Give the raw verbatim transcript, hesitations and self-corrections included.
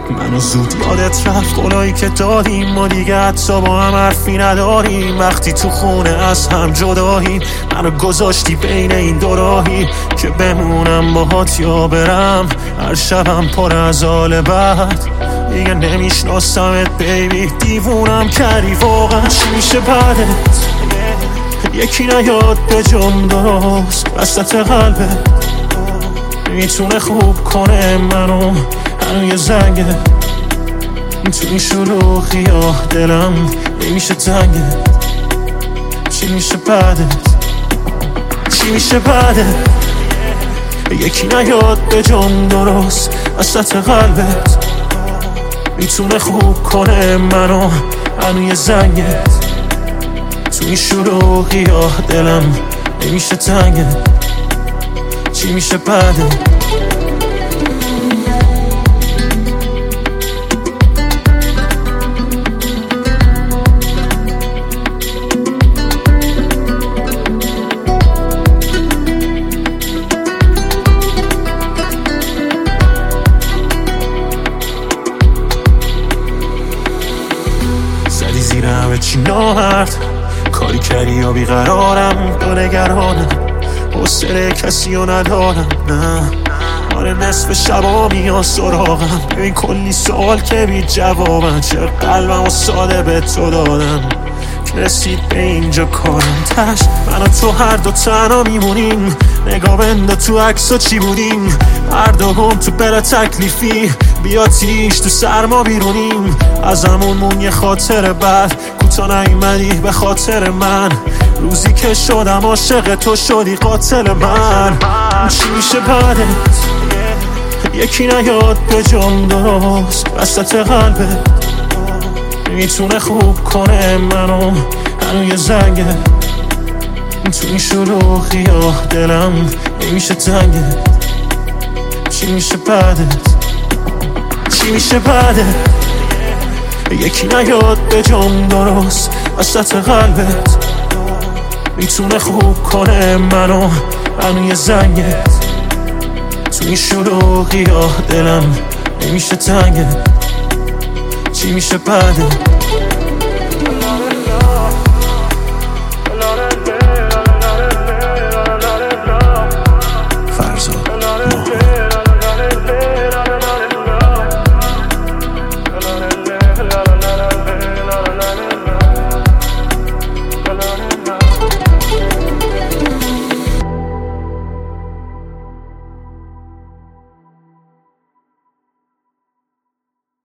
منو زود یادت رفت قولایی که دادیم ما دیگه حتی با هم حرفی نداریم. وقتی تو خونه از هم جداییم منو گذاشتی بین این دو راهی که بمونم باهات یا برم. هر شبم پر از حال بد دیگه نمیشناسمت بیبی. دیوونم کردی واقعا چی میشه بعدت؟ یکی نیاد به جم درست وسط قلبت میتونه خوب کنه منو. هنو یه زنگه تو این شلوغی ها دلم نمیشه تنگه. چی میشه بعدت؟ چی میشه بعدت؟ یکی نیاد به جم درست وسط قلبت میتونه خوب کنه منو. هنو یه زنگه تو این شلوغی ها دلم نمیشه تنگه. چی میشه بعدت؟ زدی زیر همه چی نامرد کاری کردی یا بیقرارم تو نگرانم حوصله کسی رو ندارم. نه آره نصف شبا میان سراغم ببین کلی سوال که بی جوابن. چه قلبم و ساده به تو دادم که رسید به اینجا کارم. تش من و تو هر دو تنها میمونیم. نگاه بنده تو عکس و چی بودیم هر دو گم تو بلا تکلیفی. بیا تیش تو سرما بیرونیم از همون مون یه خاطر بد. کوتا نیومدی به خاطر من روزی که شدم عاشق تو شدی قاتل من. چی میشه بعدت؟ یکی نیاد به جم درست وسط قلبت میتونه خوب کنه منو. هنو یه زنگه تو این شلوغی ها دلم نمیشه تنگه. چی میشه بعدت؟ چی میشه بعدت؟ یکی نیاد به جم درست وسط قلبت میتونه خوب کنه منو. هنو یه زنگه تو این شلوغی ها دلم نمیشه تنگه. چی میشه بعدت؟